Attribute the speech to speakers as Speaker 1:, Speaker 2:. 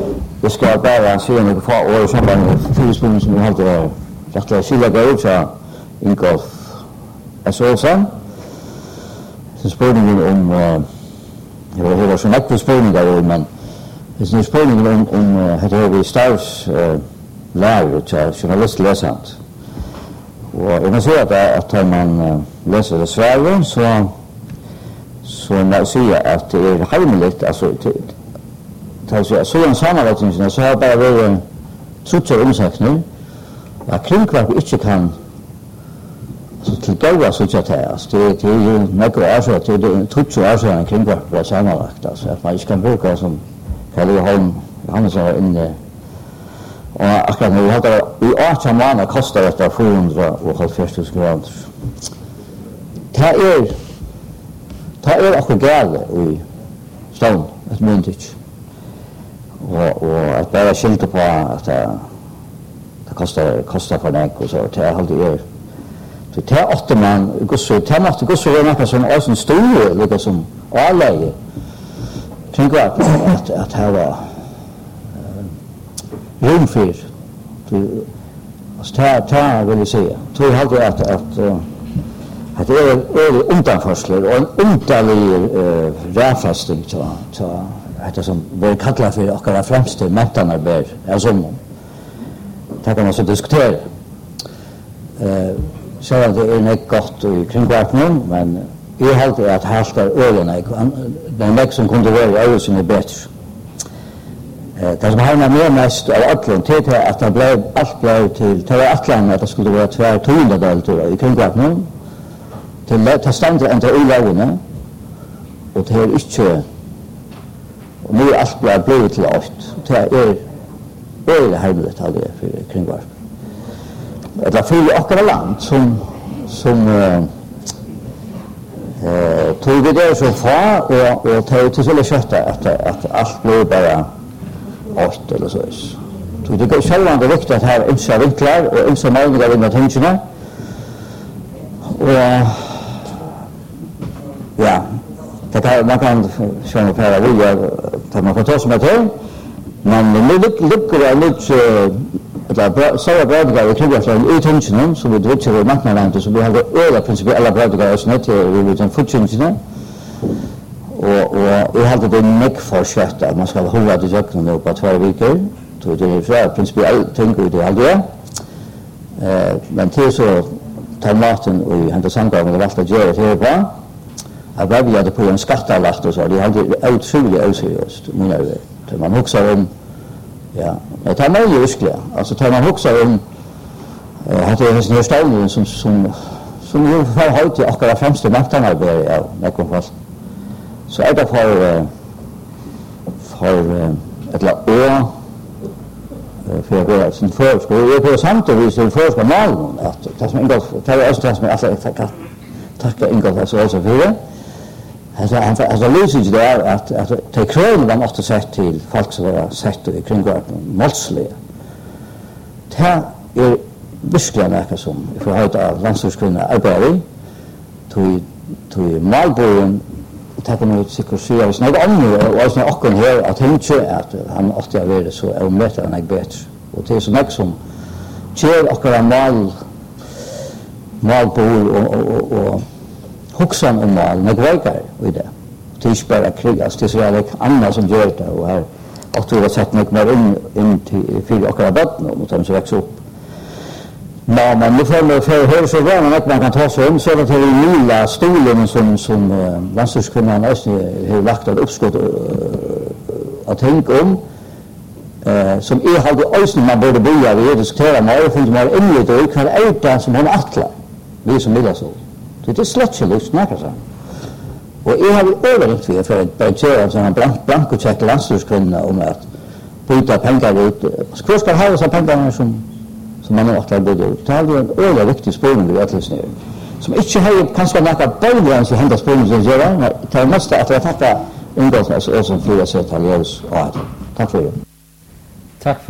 Speaker 1: Jeg skal bare sige nogle få ord som en fællesbund, som vi har det ret skille gå til Ingolf Assolsen. Så spørgsmålet om det var sådan ikke spørgsmål der, men det er spørgsmålet om at det er stavs lærer til journalistlæsant. Og jeg må sige at når man læser det Sverige, så må jeg sige at det er heimligt, altså så en samarbejdsingeniør, så har bare været trutser omsætning, at kringkvarp ikke kan til gælder så til at det er jo noget også, at det er trutser også en kringkvarp er samarbejdt, altså at man ikke kan bruge som Kalle Johannes og en og akkurat når vi har der i 8 måneder koster det 470.000 kroner. Det er også gale i stånd, et myndigt. Og at bare skilte på at det koster for nek og så det er alltid så det er ofte man det måtte gå så noe som også en store like som avleie tenker at det var rumfyr altså vil jeg si tror jeg alltid at det er undanforsler og en underlig rævfasting til det som vi kallar for akkurat fremste mentanarbeid er som det kan man så diskutere så er det ikke godt i kringkvarten men jeg halte at her skal ølene det er ikke som kunne være i øvelsen er bedre det som har med mest av atlen til at alt ble til det var atlen at det skulle være 200 deltur i kringkvarten til stand enda ulovene og det er ikke og nu alt blevet til alt. Det er heimligt av det for kringkvarp. Det er for akkurat land som tog vi det så fra og tog til så kjøttet at alt ble bare alt eller så. Så det går selv det viktig at her er ymse vinkler og ymse meninger av denne tingene. Og ja, man kan skjønne på at man kan ta som til, men nu ligger det litt særlig brødger i kringkvarten i tingene, som vi drikker i maktenlandet, så vi har øyne prinsipielle brødger også nødt til den fortjensene. Og jeg hadde det mye forskjøtt at man skal holde til kjøkkenen nå på 2 uker, så det er flere prinsipielle ting ut i alt det. Men til så tar maten og i hentet samgangen og valgte å gjøre det på, jeg bare det på en skatteavlagt og så, det er alltid utrolig useriøst, mener jeg. Man husker om, ja, det er mye virkelig, altså tar man husker om, at det er sånne stående som jo får høyt til akkurat fremste maktanarbeid av nekkomfast. Så er det for et eller annet for jeg går sin forskning, og jeg er på samtidig til forskning malen, at det som Ingolf, det er også det som jeg alltid takker Ingolf også for det. Altså løser ikke det at det krøvene var ofte sett til folk som var sett i kringkvarten, målslige. Det er virkelig noe som jeg får høyt av landstyrskvinner arbeider i, til malboen, det kan man sikkert si, hvis noe annet, og hvis noe akkurat her, at han ikke at han ofte har vært så er omletter enn jeg bedre. Og det er så noe som kjør akkurat malboer og hoksan om mal, noe veikere i det. Det er ikke bare krigas, det er så jævlig annet som gjør det, og her ofte har sett noe mer inn til 4 akkurat bøttene, og de som vekser opp. Men nu får man høre så bra, men man kan ta seg om, så er det til de lilla stolen som landstyrskvinnerne også har lagt et oppskott å tenke om, som jeg hadde også man burde bygge, vi diskuterer med, og finner man innlitt, og hver er det som hun atler, vi som vil ha så. Det er slett ikke lyst, snakker seg. Og jeg har overrikt vi for å kjøre en sånn blankotjekk landstyrskvinnerne om at bytte penger ut. Hvor skal ha disse pengene som man har atler bygge ut? Det er jo en øyelig viktig spørning vi atlersnøy. Som ikke har kanskje noe bedre enn å hente spørning som gjør det, men det er mest at jeg takker Ingolf også for å se til Jøres og Takk for det.
Speaker 2: Takk